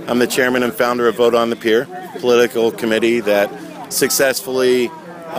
I'm the chairman and founder of Vote on the Pier, political committee that successfully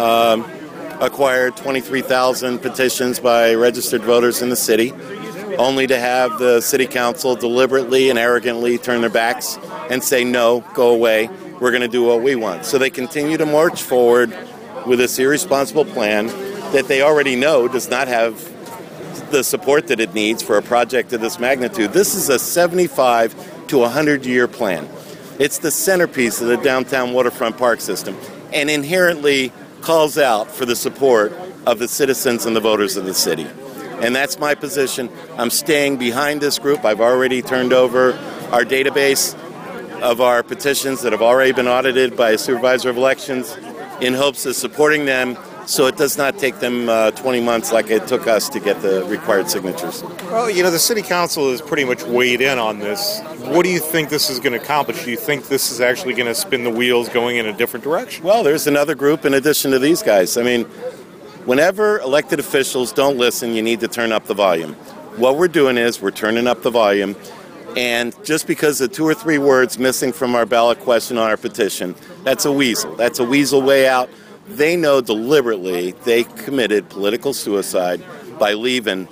acquired 23,000 petitions by registered voters in the city, only to have the city council deliberately and arrogantly turn their backs and say, no, go away, we're going to do what we want. So they continue to march forward with this irresponsible plan that they already know does not have the support that it needs for a project of this magnitude. This is a 75 to 100-year plan. It's the centerpiece of the downtown waterfront park system and inherently calls out for the support of the citizens and the voters of the city. And that's my position. I'm staying behind this group. I've already turned over our database of our petitions that have already been audited by a supervisor of elections in hopes of supporting them so it does not take them 20 months like it took us to get the required signatures. Well, you know, the city council has pretty much weighed in on this. What do you think this is going to accomplish? Do you think this is actually going to spin the wheels going in a different direction? Well, there's another group in addition to these guys. I mean, whenever elected officials don't listen, you need to turn up the volume. What we're doing is we're turning up the volume, and just because of 2 or 3 words missing from our ballot question on our petition, that's a weasel. That's a weasel way out. They know deliberately they committed political suicide by leaving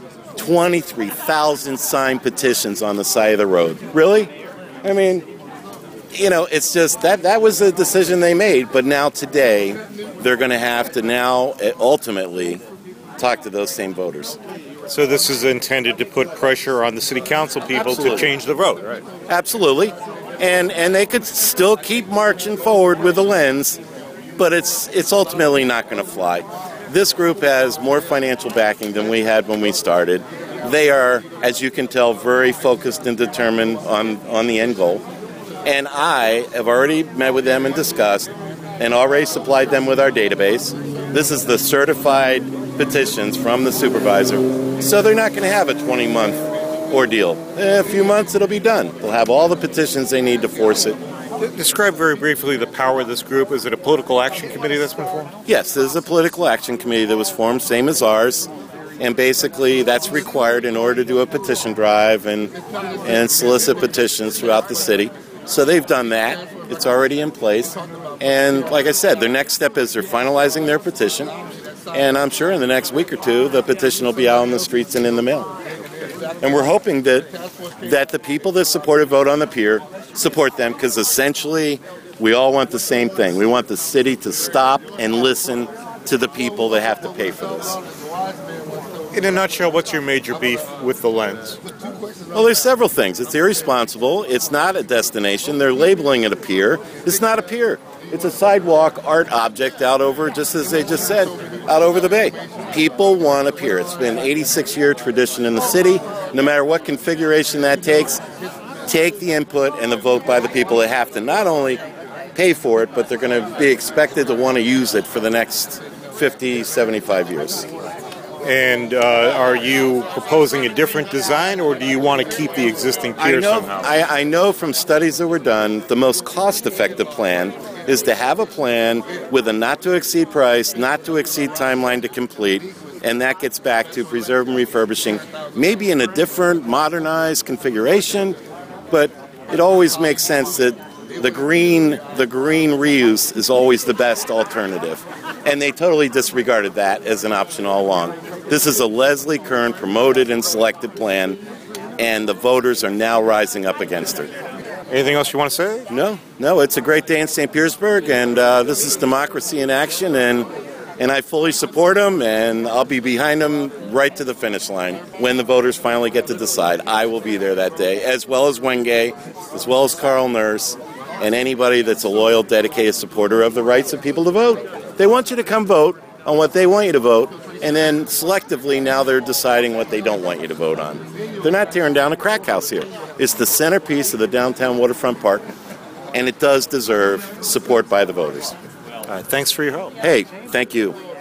23,000 signed petitions on the side of the road. Really? I mean, you know, it's just that was a decision they made, but now today they're going to have to now ultimately talk to those same voters. So this is intended to put pressure on the city council people to change the vote, right? Absolutely. And they could still keep marching forward with a lens, but it's ultimately not going to fly. This group has more financial backing than we had when we started. They are, as you can tell, very focused and determined on the end goal. And I have already met with them and discussed and already supplied them with our database. This is the certified petitions from the supervisor. So they're not going to have a 20-month ordeal. In a few months, it'll be done. They'll have all the petitions they need to force it. Describe very briefly the power of this group. Is it a political action committee that's been formed? Yes, this is a political action committee that was formed, same as ours. And basically, that's required in order to do a petition drive and solicit petitions throughout the city. So they've done that. It's already in place. And like I said, their next step is they're finalizing their petition. And I'm sure in the next week or two, the petition will be out on the streets and in the mail. And we're hoping that the people that supported Vote on the Pier support them, because essentially we all want the same thing. We want the city to stop and listen to the people that have to pay for this. In a nutshell, what's your major beef with the lens? Well, there's several things. It's irresponsible. It's not a destination. They're labeling it a pier. It's not a pier. It's a sidewalk art object out over, just as they just said, out over the bay. People want a pier. It's been an 86-year tradition in the city. No matter what configuration that takes, take the input and the vote by the people that have to not only pay for it, but they're going to be expected to want to use it for the next 50, 75 years. And are you proposing a different design, or do you want to keep the existing pier somehow? I know from studies that were done, the most cost-effective plan is to have a plan with a not-to-exceed price, not-to-exceed timeline to complete, and that gets back to preserve and refurbishing, maybe in a different, modernized configuration, but it always makes sense that the green reuse is always the best alternative. And they totally disregarded that as an option all along. This is a Leslie Kern promoted and selected plan, and the voters are now rising up against her. Anything else you want to say? No, it's a great day in St. Petersburg, and this is democracy in action, and I fully support them, and I'll be behind them right to the finish line. When the voters finally get to decide, I will be there that day, as well as Wenge, as well as Carl Nurse, and anybody that's a loyal, dedicated supporter of the rights of people to vote. They want you to come vote on what they want you to vote, and then selectively now they're deciding what they don't want you to vote on. They're not tearing down a crack house here. It's the centerpiece of the downtown waterfront park, and it does deserve support by the voters. All right, thanks for your help. Hey, thank you.